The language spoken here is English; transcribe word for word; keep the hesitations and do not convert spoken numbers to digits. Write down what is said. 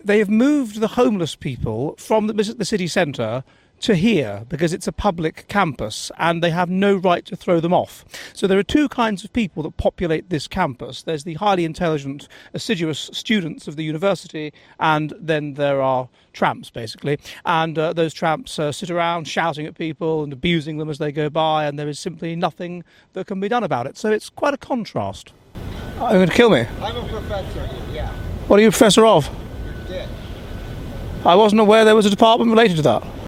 they have moved the homeless people from the, the city centre to here because it's a public campus and they have no right to throw them off. So there are two kinds of people that populate this campus. There's the highly intelligent, assiduous students of the university, and then there are tramps, basically. And uh, those tramps uh, sit around shouting at people and abusing them as they go by, and there is simply nothing that can be done about it. So it's quite a contrast. Are you going to kill me? I'm a professor, yeah. What are you a professor of? You're dead. I wasn't aware there was a department related to that.